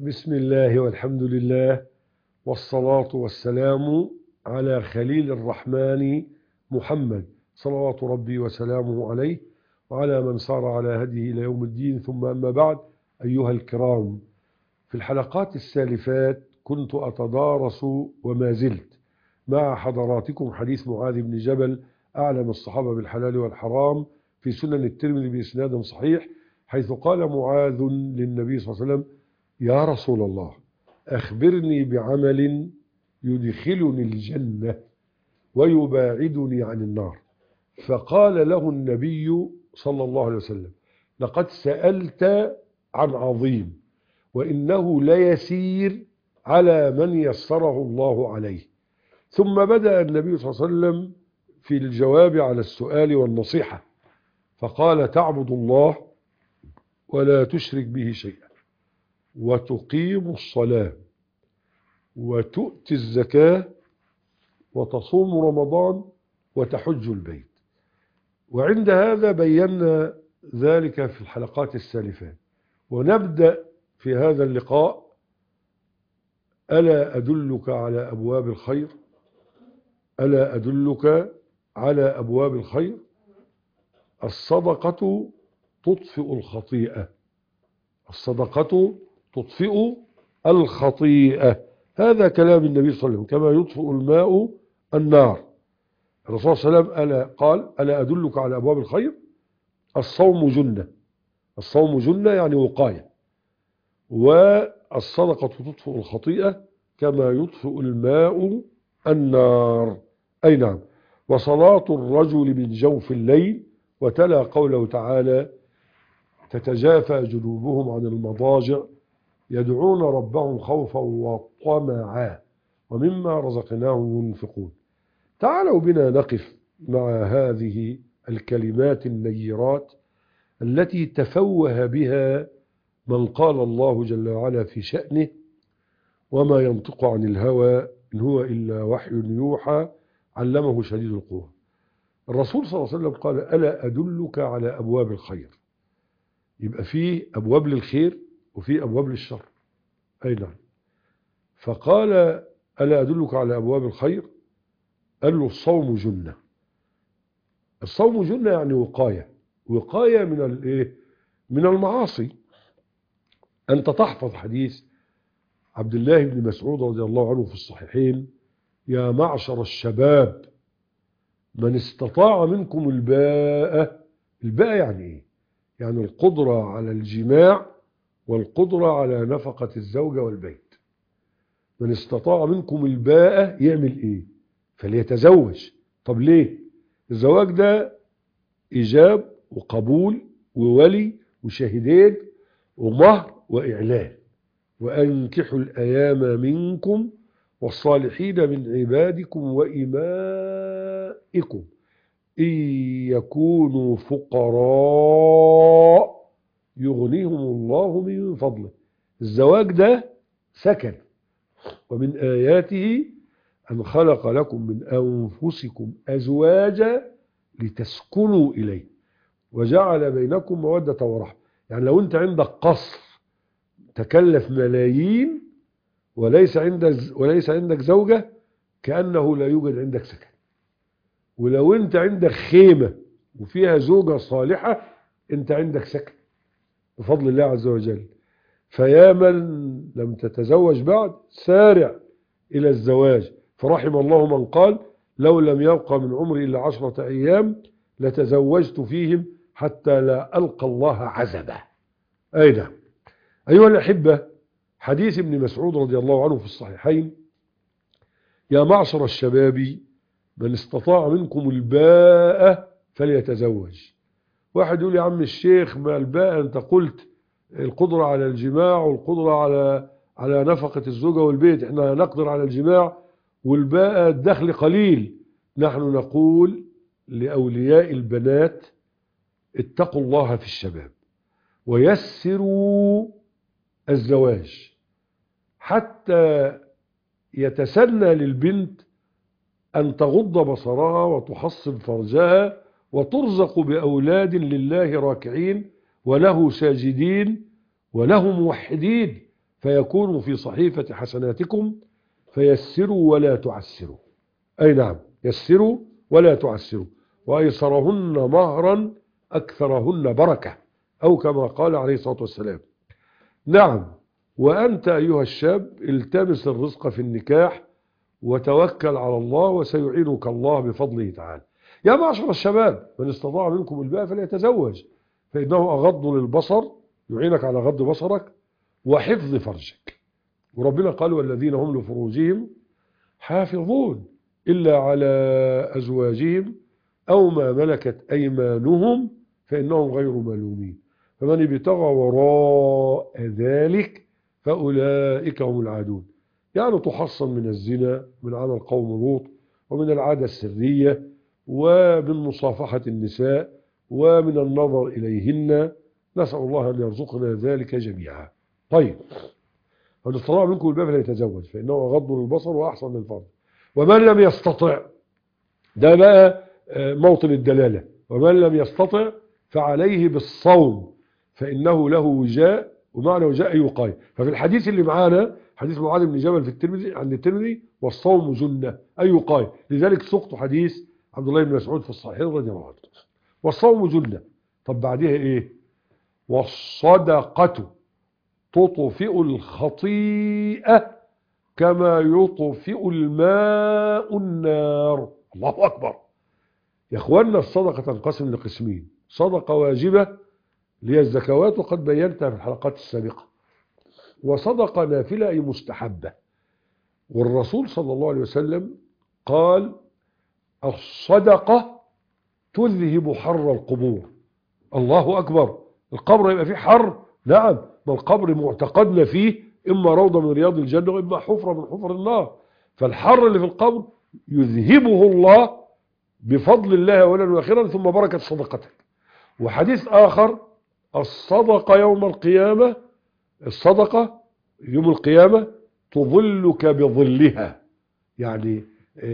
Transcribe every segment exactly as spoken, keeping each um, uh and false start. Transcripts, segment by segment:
بسم الله والحمد لله والصلاة والسلام على خليل الرحمن محمد صلوات ربي وسلامه عليه وعلى من صار على هديه إلى يوم الدين. ثم أما بعد، أيها الكرام، في الحلقات السالفات كنت أتدارس وما زلت مع حضراتكم حديث معاذ بن جبل أعلم الصحابة بالحلال والحرام في سنن الترمذي بإسناد صحيح، حيث قال معاذ للنبي صلى الله عليه وسلم: يا رسول الله، أخبرني بعمل يدخلني الجنة ويباعدني عن النار. فقال له النبي صلى الله عليه وسلم: لقد سألت عن عظيم، وإنه ليسير على من يسره الله عليه. ثم بدأ النبي صلى الله عليه وسلم في الجواب على السؤال والنصيحة، فقال: تعبد الله ولا تشرك به شيئا، وتقيم الصلاة، وتؤتي الزكاة، وتصوم رمضان، وتحج البيت. وعند هذا بينا ذلك في الحلقات السالفات، ونبدأ في هذا اللقاء: ألا أدلك على أبواب الخير؟ ألا أدلك على أبواب الخير؟ الصدقة تطفئ الخطيئة. الصدقة تطفئ الخطيئة، هذا كلام النبي صلى الله عليه وسلم، كما يطفئ الماء النار. الرسول صلى الله عليه وسلم ألا قال: ألا أدلك على أبواب الخير؟ الصوم جنة. الصوم جنة يعني وقاية، والصدقة تطفئ الخطيئة كما يطفئ الماء النار. أي نعم. وصلاة الرجل من جوف الليل، وتلا قوله تعالى: تتجافى جنوبهم عن المضاجع يدعون ربهم خوفا وطمعا ومما رزقناهم ينفقون. تعالوا بنا نقف مع هذه الكلمات النيرات التي تفوه بها من قال الله جل وعلا في شأنه: وما ينطق عن الهوى إن هو إلا وحي يوحى علمه شديد القوى. الرسول صلى الله عليه وسلم قال: ألا أدلك على أبواب الخير؟ يبقى فيه أبواب للخير وفيه أبواب للشر. أي نعم. فقال: ألا أدلك على أبواب الخير؟ قال له: الصوم جنة. الصوم جنة يعني وقاية، وقاية من الايه؟ من المعاصي. أنت تحفظ حديث عبد الله بن مسعود رضي الله عنه في الصحيحين: يا معشر الشباب من استطاع منكم الباءة. الباءة يعني ايه؟ يعني القدرة على الجماع والقدرة على نفقة الزوجة والبيت. من استطاع منكم الباءة يعمل ايه؟ فليتزوج. طب ليه؟ الزواج ده إيجاب وقبول وولي وشهدين ومهر وإعلان. وأنكحوا الأيام منكم والصالحين من عبادكم وإمائكم إن يكونوا فقراء يغنيهم الله من فضله. الزواج ده سكن. ومن آياته أن خلق لكم من أنفسكم أزواجا لتسكنوا إليه وجعل بينكم مودة ورحمة. يعني لو أنت عندك قصر تكلف ملايين وليس عندك وليس عندك زوجة، كأنه لا يوجد عندك سكن. ولو أنت عندك خيمة وفيها زوجة صالحة، أنت عندك سكن بفضل الله عز وجل. فيا من لم تتزوج بعد، سارع إلى الزواج. فرحم الله من قال: لو لم يبقى من عمري إلا عشرة أيام لتزوجت فيهم حتى لا ألقى الله عزبا. أي نعم. أيها الأحبة، حديث ابن مسعود رضي الله عنه في الصحيحين: يا معشر الشباب من استطاع منكم الباءة فليتزوج. واحد يقول: يا عم الشيخ، ما الباءة؟ أنت قلت القدرة على الجماع والقدرة على على نفقة الزوجة والبيت، احنا نقدر على الجماع والباءة الدخل قليل. نحن نقول لأولياء البنات: اتقوا الله في الشباب ويسروا الزواج حتى يتسنى للبنت أن تغض بصرها وتحصن فرجها وترزق بأولاد لله راكعين وله ساجدين وله موحدين. فيكون في صحيفة حسناتكم فيسروا ولا تعسروا. أي نعم، يسروا ولا تعسروا، وأيسرهن مهرا أكثرهن بركة، أو كما قال عليه الصلاة والسلام. نعم. وأنت أيها الشاب التمس الرزق في النكاح وتوكل على الله وسيعينك الله بفضله تعالى. يا معشر الشباب، من استطاع منكم الباء فليتزوج، فإنه أغض للبصر، يعينك على غض بصرك وحفظ فرجك. وربنا قال والذين هم لفروجهم حافظون إلا على أزواجهم أو ما ملكت أيمانهم فإنهم غير ملومين، فمن ابتغى وراء ذلك فأولئك هم العادون. يعني تحصن من الزنا، من عمل قوم لوط، ومن العادة السرية، ومن مصافحة النساء، ومن النظر إليهن. نسأل الله أن يرزقنا ذلك جميعا. طيب، من استطاع منكم الباء فليتزوج فإنه أغض للبصر وأحسن للفرج. ومن لم يستطع، ده بقى موطن الدلالة، ومن لم يستطع فعليه بالصوم فإنه له وجاء، ومعنى وجاء أي وقاية. ففي الحديث اللي معانا حديث معاذ بن جبل في الترمذي عند الترمذي والصوم جنة أي وقاية، لذلك سقط حديث عبد الله بن مسعود في الصحيحين رضي الله عنه. والصوم جنة. طب بعدها إيه؟ والصدقة تطفئ الخطيئة كما يطفئ الماء النار. الله أكبر يا أخوانا. الصدقة تنقسم لقسمين: صدقة واجبة اللي هي الزكوات وقد بينتها في الحلقات السابقة، وصدقة نافلة أي مستحبة. والرسول صلى الله عليه وسلم قال الصدقة تذهب حر القبور. الله أكبر. القبر يبقى فيه حر؟ نعم، ما القبر معتقدنا فيه إما روضة من رياض الجنة وإما حفرة من حفر النار. فالحر اللي في القبر يذهبه الله بفضل الله أولا وآخرا ثم بركة صدقتك. وحديث آخر: الصدقة يوم القيامة، الصدقة يوم القيامة تظلك بظلها. يعني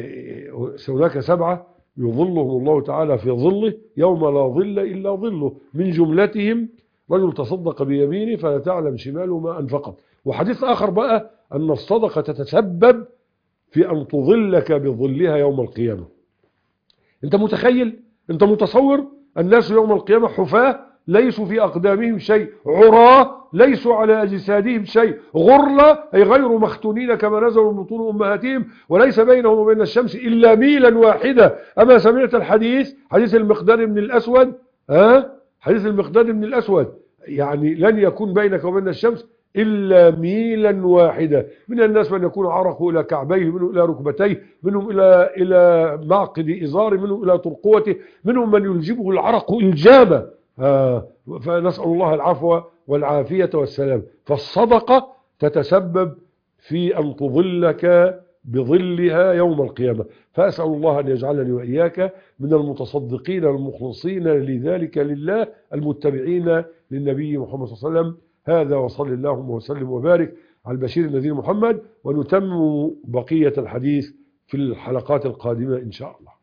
هناك سبعة يظلهم الله تعالى في ظله يوم لا ظل إلا ظله، من جملتهم رجل تصدق بيمينه فلا تعلم شماله ما أنفقت. وحديث آخر بقى أن الصدقة تتسبب في أن تظلك بظلها يوم القيامة. أنت متخيل؟ أنت متصور؟ الناس يوم القيامة حفاة ليسوا في أقدامهم شيء، عراة ليسوا على أجسادهم شيء، غرلة أي غير مختونين كما نزلوا من بطون أمهاتهم، وليس بينهم وبين الشمس إلا ميلا واحدة. أما سمعت الحديث حديث المقداد بن الأسود؟ ها؟ حديث المقداد بن الأسود يعني لن يكون بينك وبين الشمس إلا ميلا واحدة. من الناس من يكون عرقه إلى كعبيه، منهم إلى ركبتيه، منهم إلى إلى معقد إزاره، منهم إلى ترقوته، منهم من يلجمه العرق إلجاما. آه فنسأل الله العفو والعافية والسلام. فالصدقة تتسبب في أن تظلك بظلها يوم القيامة. فأسأل الله أن يجعلني وإياك من المتصدقين المخلصين لذلك لله المتبعين للنبي محمد صلى الله عليه وسلم. هذا وصل اللهم وسلم وبارك على البشير النذير محمد، ونتم بقية الحديث في الحلقات القادمة إن شاء الله.